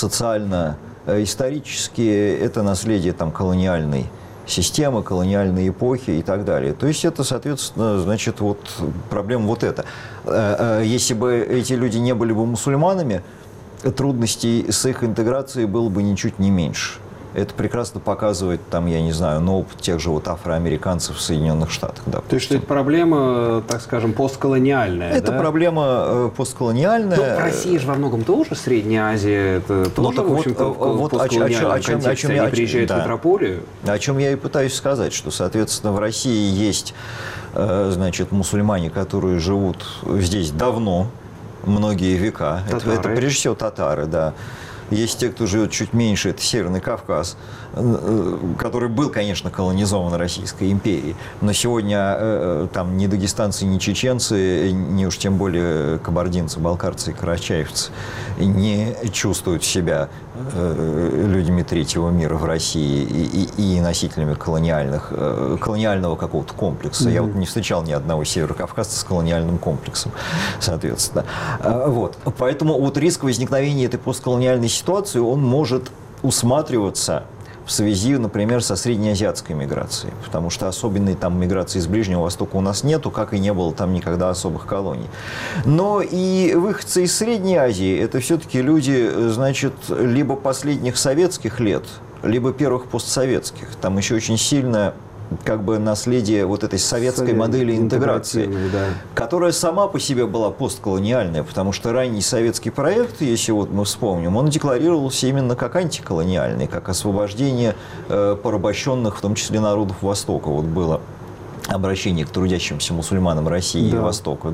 [SPEAKER 3] социально-исторические, это наследие колониальной системы, колониальной эпохи и так далее. То есть это, соответственно, проблема эта. Если бы эти люди не были бы мусульманами, трудностей с их интеграцией было бы ничуть не меньше. Это прекрасно показывает, опыт тех же афроамериканцев в Соединенных Штатах. Да,
[SPEAKER 1] то есть, что это проблема, так скажем, постколониальная,
[SPEAKER 3] это проблема постколониальная.
[SPEAKER 1] Россия же во многом тоже Средняя Азия, это тоже, в общем-то, в постколониальном контексте. Они приезжают в метрополию.
[SPEAKER 3] О чем я и пытаюсь сказать, что, соответственно, в России есть, мусульмане, которые живут здесь давно, многие века. Это прежде всего татары, да. Есть те, кто живет чуть меньше, это Северный Кавказ, который был, конечно, колонизован Российской империей, но сегодня там ни дагестанцы, ни чеченцы, ни уж тем более кабардинцы, балкарцы и карачаевцы не чувствуют себя людьми третьего мира в России и носителями колониального какого-то комплекса. Я не встречал ни одного северокавказца с колониальным комплексом, соответственно. Поэтому риск возникновения этой постколониальной ситуации, он может усматриваться в связи, например, со среднеазиатской миграцией, потому что особенной миграции из Ближнего Востока у нас нету, как и не было там никогда особых колоний. Но и выходцы из Средней Азии – это все-таки люди, либо последних советских лет, либо первых постсоветских. Там еще очень сильное наследие этой советской модели интеграции, которая сама по себе была постколониальная, потому что ранний советский проект, если мы вспомним, он декларировался именно как антиколониальный, как освобождение порабощенных, в том числе народов Востока. Было обращение к трудящимся мусульманам России и Востока,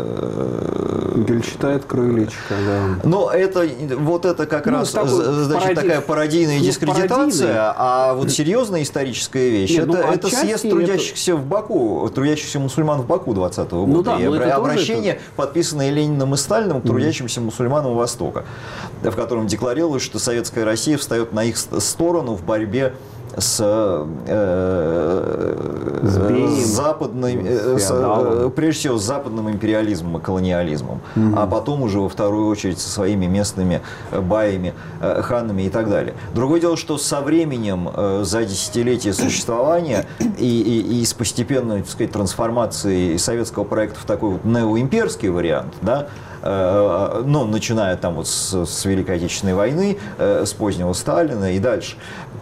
[SPEAKER 1] Гюльчатай крылечко,
[SPEAKER 3] Но это как раз такая пародийная дискредитация, а серьезная историческая вещь, это съезд трудящихся в Баку, трудящихся мусульман в Баку 20-го года, и обращение, подписанное Лениным и Сталиным к трудящимся мусульманам Востока, в котором декларировалось, что советская Россия встает на их сторону в борьбе прежде всего, с западным империализмом и колониализмом, а потом уже во вторую очередь со своими местными баями, ханами и так далее. Другое дело, что со временем, за десятилетия существования и с постепенной, так сказать, трансформацией советского проекта в такой вот неоимперский вариант, да, ну, начиная там вот с Великой Отечественной войны, с позднего Сталина и дальше,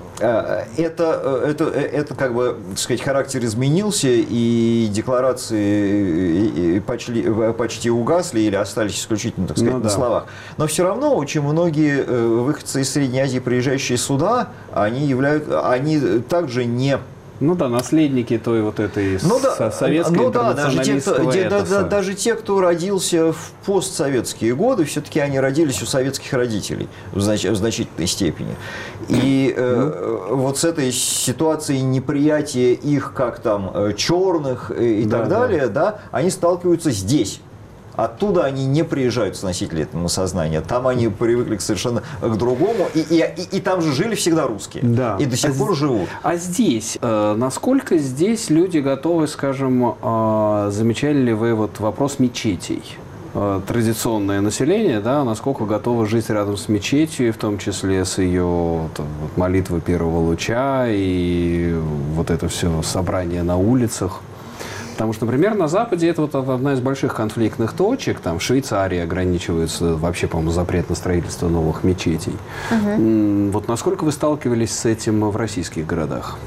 [SPEAKER 3] это как бы, так сказать, характер изменился, и декларации почти угасли или остались исключительно, так сказать, на словах. Но все равно очень многие выходцы из Средней Азии, приезжающие сюда, они также не...
[SPEAKER 1] Ну да, наследники той вот этой советской интернационалистского
[SPEAKER 3] даже те, кто родился в постсоветские годы, все-таки они родились у советских родителей в значительной степени. И вот с этой ситуацией неприятия их как там черных и так далее, да, они сталкиваются здесь. Оттуда они не приезжают с носителем этого сознания. Там они привыкли совершенно к другому. И там же жили всегда русские. Да. И до сих пор живут.
[SPEAKER 1] А здесь, насколько здесь люди готовы, скажем, замечали ли вы вот вопрос мечетей? Традиционное население, да, насколько готово жить рядом с мечетью, в том числе с ее молитвой первого луча и вот это все собрание на улицах? Потому что, например, на Западе это вот одна из больших конфликтных точек. Там в Швейцарии ограничивается вообще, по-моему, запрет на строительство новых мечетей. Вот насколько вы сталкивались с этим в российских городах?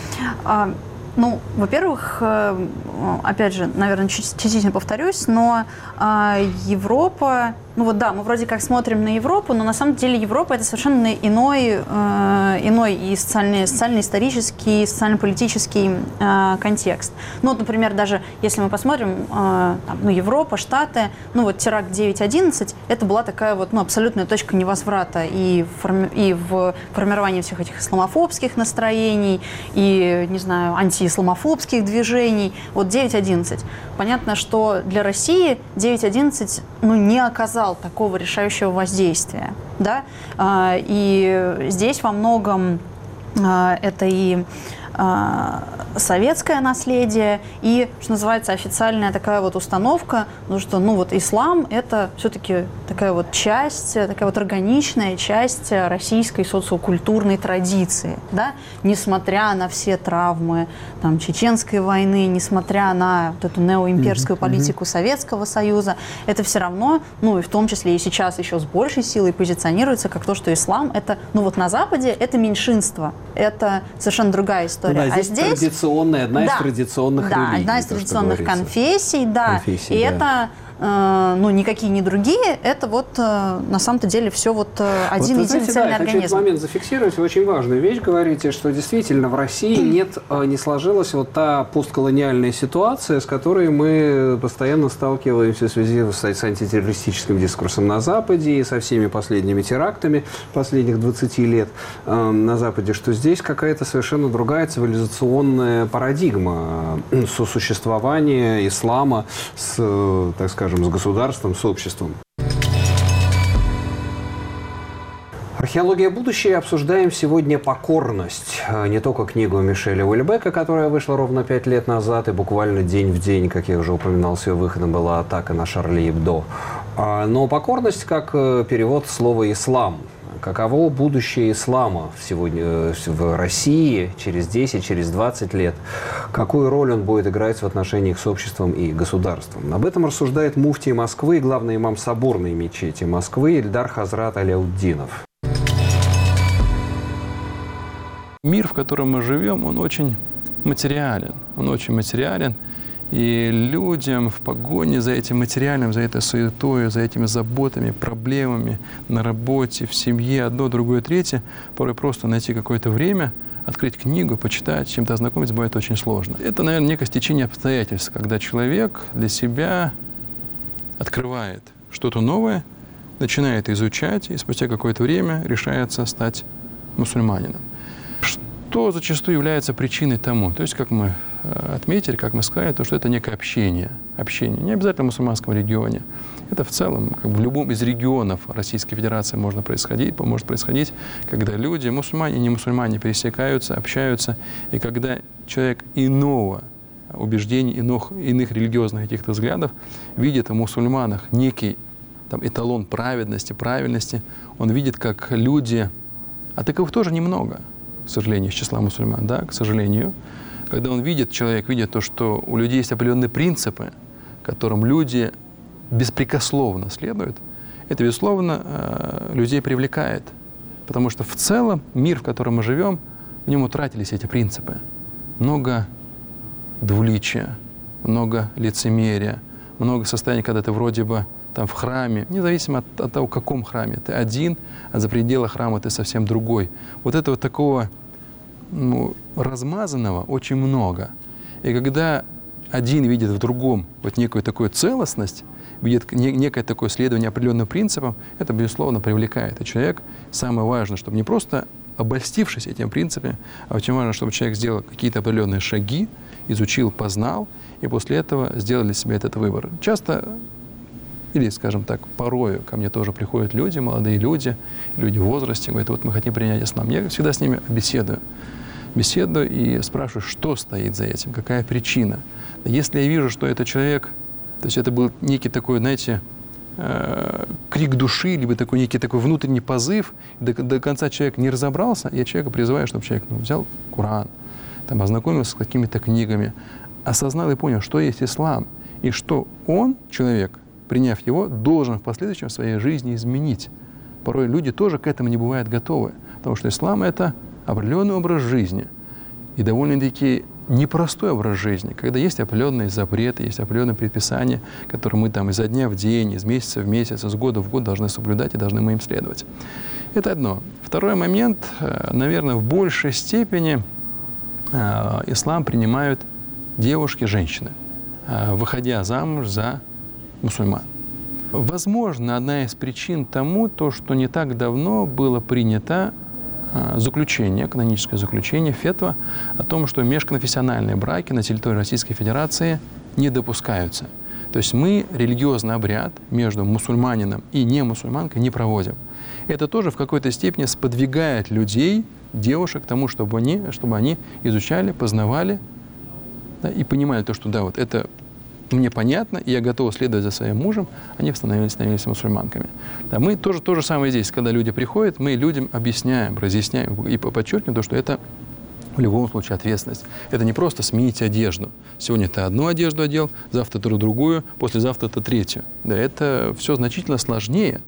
[SPEAKER 4] Ну, во-первых, опять же, наверное, частично повторюсь, но Европа, ну вот да, мы вроде как смотрим на Европу, но на самом деле Европа — это совершенно иной и социально-исторический, социально-политический контекст. Ну вот, например, даже если мы посмотрим, Европа, Штаты, ну вот теракт 9/11, это была такая вот, абсолютная точка невозврата и в формировании всех этих исламофобских настроений, и, не знаю, антиисламофобских движений. Вот 9/11. Понятно, что для России 9/11 не оказал такого решающего воздействия. Да? И здесь во многом это и советское наследие, и, что называется, официальная такая вот установка, что ислам — это все-таки такая вот часть, такая вот органичная часть российской социокультурной традиции, да? Несмотря на все травмы чеченской войны, несмотря на вот эту неоимперскую политику Советского Союза, это все равно, и в том числе и сейчас еще с большей силой позиционируется как то, что ислам — это, на Западе это меньшинство, это совершенно другая история.
[SPEAKER 1] Да, здесь традиционная, одна из традиционных религий.
[SPEAKER 4] Да, одна из традиционных конфессий, да. Это никакие не другие, это на самом-то деле все один единый цельный организм.
[SPEAKER 1] Хочу этот момент зафиксировать. Вы очень важную вещь говорите, что действительно в России не сложилась та постколониальная ситуация, с которой мы постоянно сталкиваемся в связи с антитеррористическим дискурсом на Западе и со всеми последними терактами последних 20 лет на Западе, что здесь какая-то совершенно другая цивилизационная парадигма сосуществования ислама с, так сказать, с государством, с обществом. Археология будущего. Обсуждаем сегодня покорность. Не только книгу Мишеля Уэльбека, которая вышла ровно 5 лет назад, и буквально день в день, как я уже упоминал, с ее выходом была атака на Шарли Эбдо, но покорность как перевод слова «ислам». Каково будущее ислама сегодня в России через 10, через 20 лет? Какую роль он будет играть в отношениях с обществом и государством? Об этом рассуждает муфтий Москвы и главный имам соборной мечети Москвы Ильдар Хазрат Аляутдинов.
[SPEAKER 6] Мир, в котором мы живем, он очень материален. И людям в погоне за этим материальным, за этой суетой, за этими заботами, проблемами на работе, в семье, одно, другое, третье, порой просто найти какое-то время, открыть книгу, почитать, чем-то ознакомиться бывает очень сложно. Это, наверное, некое стечение обстоятельств, когда человек для себя открывает что-то новое, начинает изучать и спустя какое-то время решается стать мусульманином. Что зачастую является причиной тому? То есть, как мы отметили, как мы сказали, то, что это некое общение. Не обязательно в мусульманском регионе. Это в целом в любом из регионов Российской Федерации может происходить, когда люди, мусульмане и не мусульмане, пересекаются, общаются, и когда человек иного убеждений, иных религиозных каких-то взглядов видит в мусульманах некий эталон праведности, правильности, он видит, как люди, а таковых тоже немного, к сожалению, из числа мусульман, да, к сожалению, когда человек видит то, что у людей есть определенные принципы, которым люди беспрекословно следуют, это, безусловно, людей привлекает. Потому что в целом мир, в котором мы живем, в нем утратились эти принципы. Много двуличия, много лицемерия, много состояний, когда ты вроде бы в храме, независимо от того, в каком храме, ты один, а за пределы храма ты совсем другой. Вот этого такого размазанного очень много. И когда один видит в другом некую такую целостность, видит некое такое следование определенным принципам, это, безусловно, привлекает. И человек, самое важное, чтобы не просто обольстившись этим принципами, а очень важно, чтобы человек сделал какие-то определенные шаги, изучил, познал, и после этого сделал для себя этот выбор. Часто, или, скажем так, порою ко мне тоже приходят люди, молодые люди в возрасте, говорят, вот мы хотим принять ислам. Я всегда с ними беседую и спрашиваю, что стоит за этим, какая причина. Если я вижу, что этот человек, то есть это был некий такой, знаете, крик души, либо некий такой внутренний позыв, до конца человек не разобрался, я человека призываю, чтобы человек взял Коран, ознакомился с какими-то книгами, осознал и понял, что есть ислам, и что он, человек, приняв его, должен в последующем в своей жизни изменить. Порой люди тоже к этому не бывают готовы, потому что ислам — это определенный образ жизни, и довольно-таки непростой образ жизни, когда есть определенные запреты, есть определенные предписания, которые мы изо дня в день, из месяца в месяц, из года в год должны соблюдать и должны мы им следовать. Это одно. Второй момент, наверное, в большей степени ислам принимают девушки, женщины, выходя замуж за мусульман. Возможно, одна из причин тому, что не так давно было принято каноническое заключение, фетва о том, что межконфессиональные браки на территории Российской Федерации не допускаются. То есть мы религиозный обряд между мусульманином и немусульманкой не проводим. Это тоже в какой-то степени сподвигает людей, девушек, к тому, чтобы они изучали, познавали, да, и понимали то, что да, вот это мне понятно, и я готов следовать за своим мужем, они становились мусульманками. Да, мы тоже то же самое здесь. Когда люди приходят, мы людям объясняем, разъясняем и подчеркиваем то, что это в любом случае ответственность. Это не просто сменить одежду. Сегодня ты одну одежду одел, завтра ты другую, послезавтра ты третью. Да, это все значительно сложнее.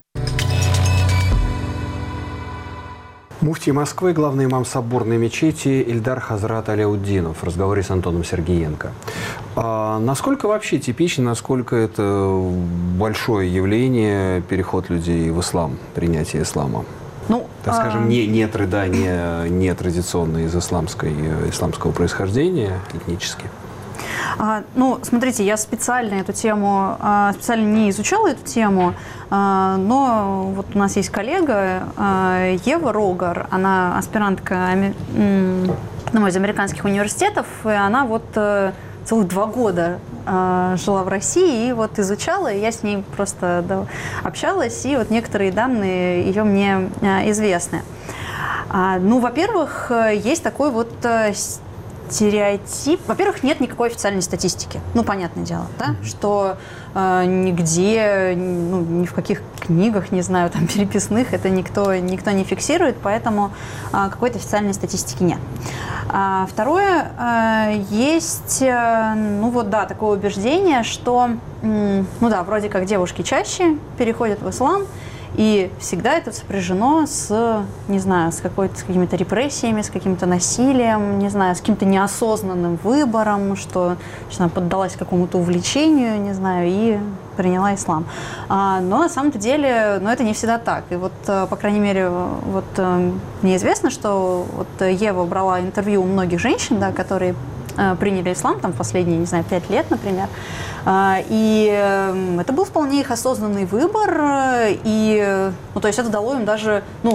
[SPEAKER 1] Муфтий Москвы, главный имам соборной мечети Ильдар Хазрат Аляутдинов в разговоре с Антоном Сергиенко. Насколько вообще типично, насколько это большое явление, переход людей в ислам, принятие ислама? Так скажем, не традиционно из исламского происхождения этнически.
[SPEAKER 4] Смотрите, я специально не изучала эту тему, но вот у нас есть коллега Ева Рогар, она аспирантка одного из американских университетов, и она целых 2 года жила в России и изучала, и я с ней просто общалась, и некоторые данные ее мне известны. Во-первых, есть такой стереотип. Во-первых, нет никакой официальной статистики. Понятное дело, да, что нигде, ни в каких книгах, не знаю, переписных, это никто не фиксирует, поэтому какой-то официальной статистики нет. Второе, есть, такое убеждение, что, вроде как девушки чаще переходят в ислам, и всегда это сопряжено с какими-то репрессиями, с каким-то насилием, с каким-то неосознанным выбором, что она поддалась какому-то увлечению, и приняла ислам. Но на самом-то деле, это не всегда так. И по крайней мере, мне известно, что Ева брала интервью у многих женщин, да, которые приняли ислам в последние, 5 лет, например. И это был вполне их осознанный выбор, и, то есть это дало им даже,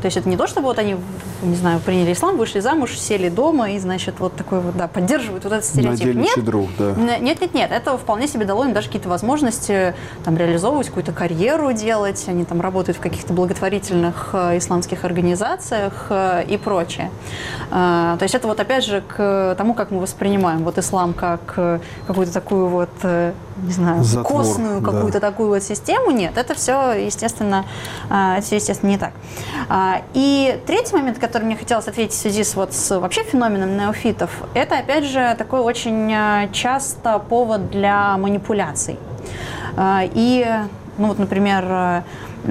[SPEAKER 4] То есть это не то, чтобы вот они, не знаю, приняли ислам, вышли замуж, сели дома и, значит, вот такой вот, да, поддерживают вот этот стереотип.
[SPEAKER 7] Надельничий друг, да.
[SPEAKER 4] Нет, это вполне себе дало им даже какие-то возможности там реализовывать какую-то карьеру делать, они там работают в каких-то благотворительных исламских организациях и прочее. То есть это вот опять же к тому, как мы воспринимаем вот ислам как какую-то такую вот, не знаю,
[SPEAKER 7] Затвор,
[SPEAKER 4] костную какую-то такую вот систему. Нет, это все, естественно, не так. И третий момент, который мне хотелось ответить в связи с вообще феноменом неофитов, это, опять же, такой очень часто повод для манипуляций. И, ну вот, например,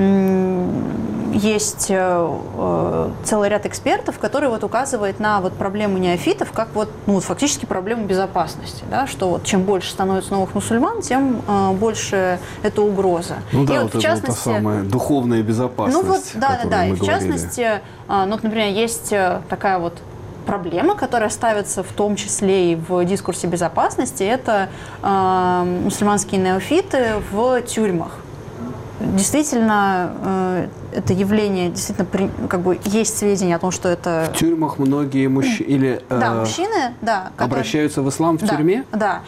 [SPEAKER 4] есть целый ряд экспертов, которые вот указывают на вот проблему неофитов как вот, ну, вот фактически проблему безопасности, да, что вот чем больше становится новых мусульман, тем больше это угроза.
[SPEAKER 7] Ну да,
[SPEAKER 4] и
[SPEAKER 7] вот, в частности, это та самая духовная безопасность,
[SPEAKER 4] ну вот, да. И в
[SPEAKER 7] говорили.
[SPEAKER 4] частности, ну, вот, например, есть такая вот проблема, которая ставится в том числе и в дискурсе безопасности, это мусульманские неофиты в тюрьмах. Действительно, это явление, действительно, как бы есть сведения о том, что это...
[SPEAKER 7] В тюрьмах многие мужчины...
[SPEAKER 4] Да, мужчины, да.
[SPEAKER 7] Обращаются в ислам в тюрьме?
[SPEAKER 4] Да.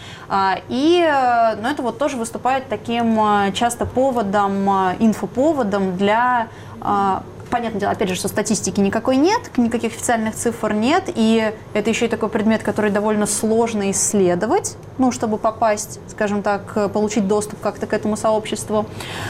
[SPEAKER 4] Но это вот тоже выступает таким часто поводом, инфоповодом для... Понятное дело, опять же, что статистики никакой нет, никаких официальных цифр нет, и это еще и такой предмет, который довольно сложно исследовать, ну, чтобы попасть, скажем так, получить доступ как-то к этому сообществу.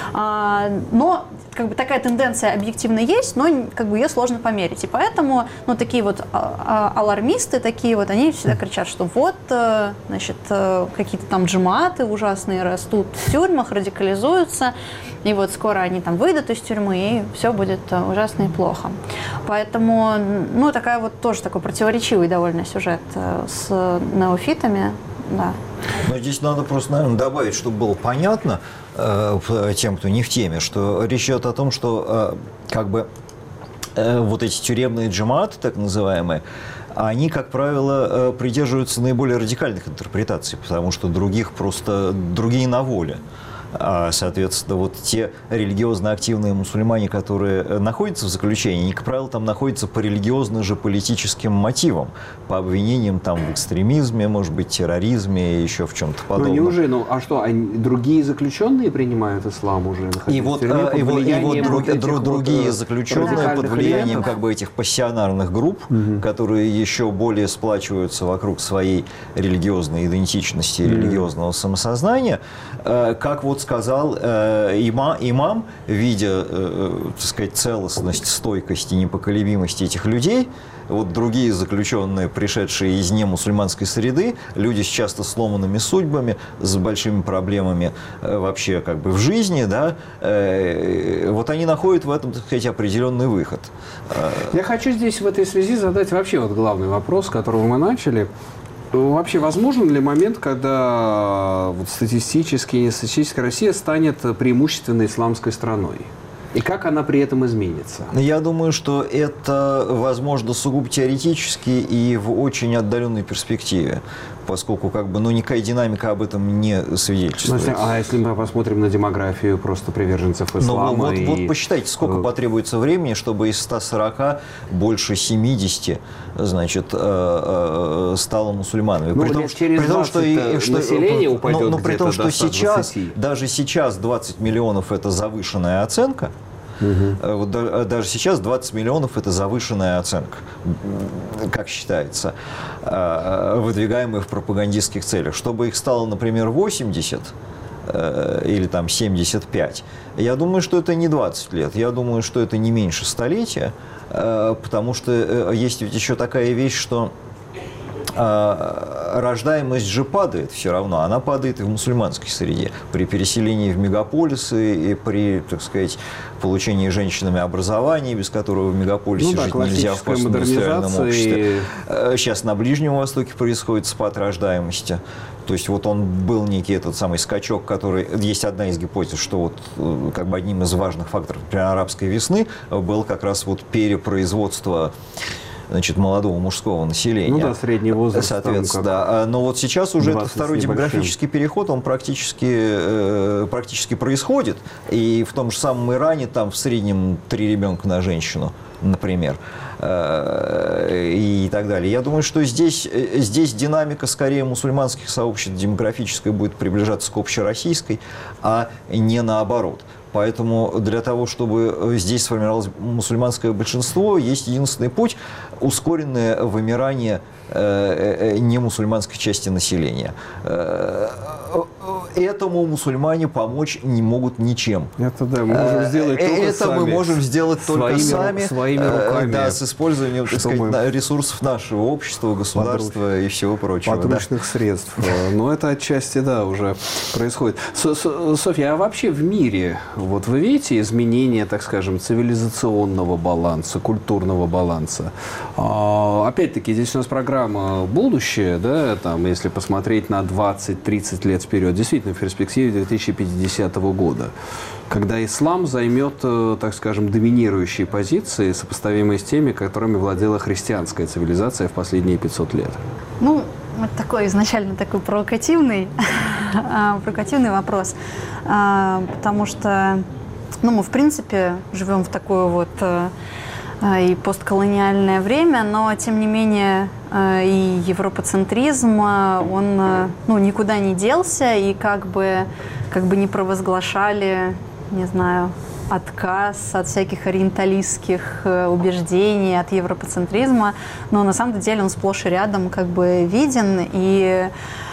[SPEAKER 4] Но как бы такая тенденция объективно есть, но как бы ее сложно померить. И поэтому, ну, такие вот алармисты, такие вот, они всегда кричат, что вот, значит, какие-то там джамааты ужасные растут в тюрьмах, радикализуются, и вот скоро они там выйдут из тюрьмы, и все будет ужасно и плохо. Поэтому, ну, такая вот тоже такой противоречивый довольно сюжет с неофитами, да.
[SPEAKER 3] Но здесь надо просто, наверное, добавить, чтобы было понятно тем, кто не в теме, что речь идет о том, что как бы вот эти тюремные джамааты, так называемые, они, как правило, придерживаются наиболее радикальных интерпретаций, потому что другие на воле. Соответственно, вот те религиозно активные мусульмане, которые находятся в заключении, они, как правило, там находятся по религиозно же политическим мотивам, по обвинениям там в экстремизме, может быть, терроризме и еще в чем-то подобном.
[SPEAKER 7] Ну, неужели? Ну, а что, другие заключенные принимают ислам уже?
[SPEAKER 3] И вот другие заключенные под влиянием как бы этих пассионарных групп, которые еще более сплачиваются вокруг своей религиозной идентичности, религиозного самосознания, как вот сказал имам, видя, так сказать, целостность, стойкость и непоколебимость этих людей, вот другие заключенные, пришедшие из немусульманской среды, люди с часто сломанными судьбами, с большими проблемами вообще как бы в жизни, да, вот они находят в этом, так сказать, определенный выход.
[SPEAKER 7] Я хочу здесь в этой связи задать вообще вот главный вопрос, с которого мы начали. Вообще возможен ли момент, когда вот статистически и нестатистически Россия станет преимущественно исламской страной? И как она при этом изменится?
[SPEAKER 3] Я думаю, что это возможно сугубо теоретически и в очень отдаленной перспективе, поскольку как бы, ну, никакая динамика об этом не свидетельствует.
[SPEAKER 7] А если мы посмотрим на демографию просто приверженцев ислама?
[SPEAKER 3] Вот посчитайте, сколько потребуется времени, чтобы из 140 больше 70, значит, стало мусульманами.
[SPEAKER 7] Ну, через 20 население упадет
[SPEAKER 3] но при том, что
[SPEAKER 7] до 120.
[SPEAKER 3] даже сейчас 20 миллионов – это завышенная оценка. Вот даже сейчас 20 миллионов – это завышенная оценка, как считается, выдвигаемая в пропагандистских целях. Чтобы их стало, например, 80 или там 75, я думаю, что это не 20 лет, я думаю, что это не меньше столетия, потому что есть ведь еще такая вещь, что рождаемость же падает все равно. Она падает и в мусульманской среде. При переселении в мегаполисы и при, так сказать, получении женщинами образования, без которого в мегаполисе жить нельзя в постиндустриальном обществе. Сейчас на Ближнем Востоке происходит спад рождаемости. То есть вот он был некий этот самый скачок, который... Есть одна из гипотез, что вот как бы одним из важных факторов, например, арабской весны был как раз вот перепроизводство, значит, молодого мужского населения.
[SPEAKER 7] Ну да, средний возраст.
[SPEAKER 3] Соответственно, да. Но вот сейчас уже этот второй демографический переход, он практически происходит. И в том же самом Иране там в среднем 3 ребенка на женщину. например, и так далее. Я думаю, что здесь динамика скорее мусульманских сообществ демографической будет приближаться к общероссийской, а не наоборот. Поэтому для того, чтобы здесь сформировалось мусульманское большинство, есть единственный путь – ускоренное вымирание немусульманской части населения. Этому мусульмане помочь не могут ничем.
[SPEAKER 7] Это да, мы можем сделать только
[SPEAKER 3] это
[SPEAKER 7] сами.
[SPEAKER 3] мы можем сделать только сами,
[SPEAKER 7] своими руками.
[SPEAKER 3] Да, с использованием, так сказать, ресурсов нашего общества, государства и всего прочего.
[SPEAKER 7] Подручных средств. Но это отчасти, да, уже происходит. Софья, а вообще в мире, вот вы видите изменения, так скажем, цивилизационного баланса, культурного баланса? Опять-таки, здесь у нас программа «Будущее», да, там, если посмотреть на 20-30 лет вперед, действительно, в перспективе 2050 года, когда ислам займет, так скажем, доминирующие позиции, сопоставимые с теми, которыми владела христианская цивилизация в последние 500 лет.
[SPEAKER 4] Ну, это такой изначально такой провокативный вопрос, потому что, ну, мы, в принципе, живем в такое вот и постколониальное время, но, тем не менее, и европоцентризм, он, ну, никуда не делся, и как бы не провозглашали, не знаю, отказ от всяких ориенталистских убеждений, от европоцентризма, но на самом деле он сплошь и рядом как бы виден, и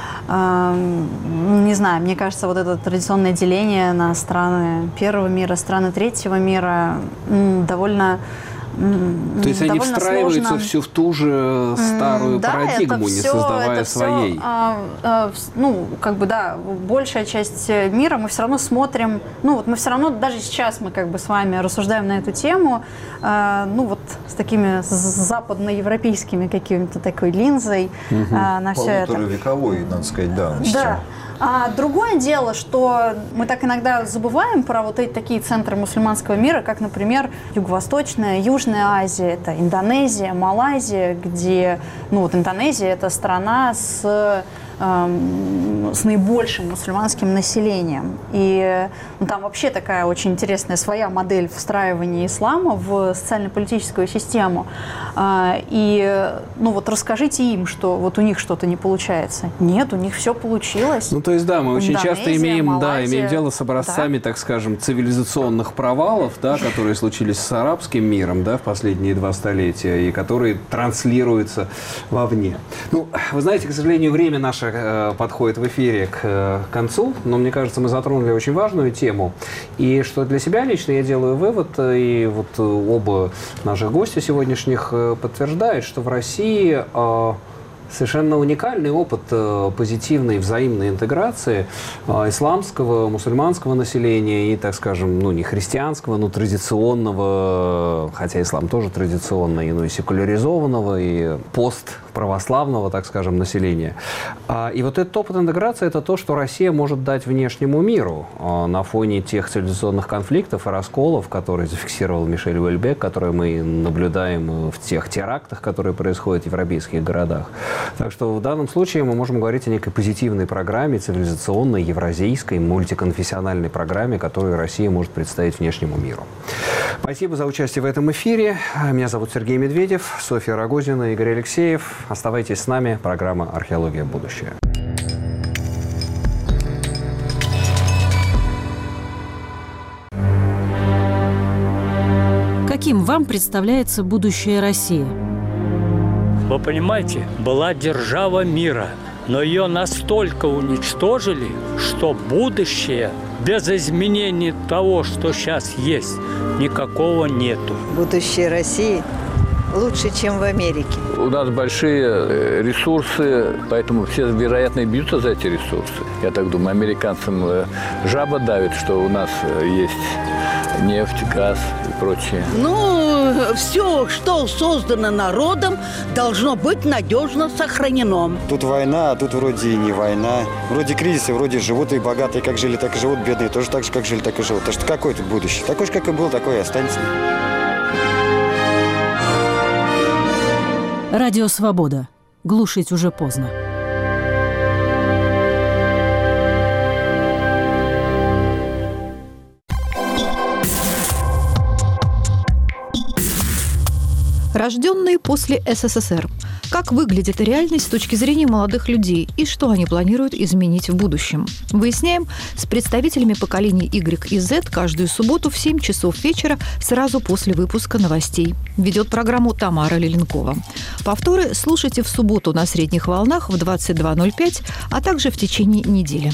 [SPEAKER 4] не знаю, мне кажется, вот это традиционное деление на страны первого мира, страны третьего мира довольно...
[SPEAKER 7] То есть они встраиваются
[SPEAKER 4] сложно.
[SPEAKER 7] все в ту же старую парадигму, не создавая своей.
[SPEAKER 4] Ну, как бы, да, большая часть мира мы все равно смотрим, ну, вот мы все равно, даже сейчас мы как бы с вами рассуждаем на эту тему, ну, вот с такими западноевропейскими какими-то такой линзой на все это.
[SPEAKER 3] Полуторавековой, надо сказать, давности.
[SPEAKER 4] Да. А другое дело, что мы так иногда забываем про вот эти такие центры мусульманского мира, как, например, Юго-Восточная, Южная Азия, это Индонезия, Малайзия, где, ну вот Индонезия – это страна с наибольшим мусульманским населением. И ну, там вообще такая очень интересная своя модель встраивания ислама в социально-политическую систему. И ну, вот расскажите им, что вот у них что-то не получается. Нет, у них все получилось.
[SPEAKER 7] Ну, то есть, да, мы очень часто имеем
[SPEAKER 4] Малайзия,
[SPEAKER 7] дело с образцами, так скажем, цивилизационных провалов, да, которые случились с арабским миром, да, в последние 2 столетия, и которые транслируются вовне. Ну, вы знаете, к сожалению, время наше подходит в эфире к концу, но мне кажется, мы затронули очень важную тему. И что для себя лично я делаю вывод, и вот оба наших гостя сегодняшних подтверждают, что в России совершенно уникальный опыт позитивной взаимной интеграции исламского, мусульманского населения и, так скажем, ну, не христианского, но традиционного, хотя ислам тоже традиционный, но и секуляризованного, и постправославного, так скажем, населения. И вот этот опыт интеграции – это то, что Россия может дать внешнему миру на фоне тех цивилизационных конфликтов и расколов, которые зафиксировал Мишель Уэльбек, которые мы наблюдаем в тех терактах, которые происходят в европейских городах. Так что в данном случае мы можем говорить о некой позитивной программе, цивилизационной, евразийской, мультиконфессиональной программе, которую Россия может представить внешнему миру. Спасибо за участие в этом эфире. Меня зовут Сергей Медведев, Софья Рогозина, Игорь Алексеев. Оставайтесь с нами. Программа «Археология. Будущее».
[SPEAKER 8] Каким вам представляется будущее России?
[SPEAKER 9] Вы понимаете, была держава мира, но ее настолько уничтожили, что будущее без изменений того, что сейчас есть, никакого нету.
[SPEAKER 10] Будущее России лучше, чем в Америке.
[SPEAKER 11] У нас большие ресурсы, поэтому все, вероятно, бьются за эти ресурсы. Я так думаю, американцам жаба давит, что у нас есть нефть, газ и прочее.
[SPEAKER 12] Ну, все, что создано народом, должно быть надежно сохранено.
[SPEAKER 13] Тут война, а тут вроде и не война. Вроде кризисы, вроде живут и богатые, как жили, так и живут, бедные тоже так же, как жили, так и живут. Так что какое тут будущее? Такое же, как и было, такое и останется.
[SPEAKER 8] Радио «Свобода». Глушить уже поздно.
[SPEAKER 14] Рожденные после СССР. Как выглядит реальность с точки зрения молодых людей и что они планируют изменить в будущем? Выясняем с представителями поколений Y и Z каждую субботу в 7 часов вечера сразу после выпуска новостей. Ведет программу Тамара Леленкова. Повторы слушайте в субботу на средних волнах в 22:05, а также в течение недели.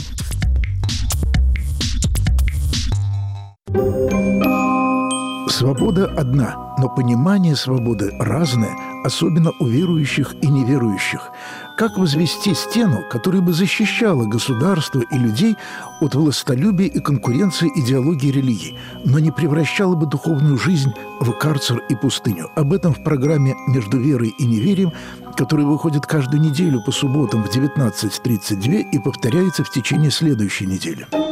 [SPEAKER 15] Свобода одна, но понимание свободы разное, особенно у верующих и неверующих. Как возвести стену, которая бы защищала государство и людей от властолюбия и конкуренции идеологии религии, но не превращала бы духовную жизнь в карцер и пустыню? Об этом в программе «Между верой и неверием», которая выходит каждую неделю по субботам в 19:32 и повторяется в течение следующей недели.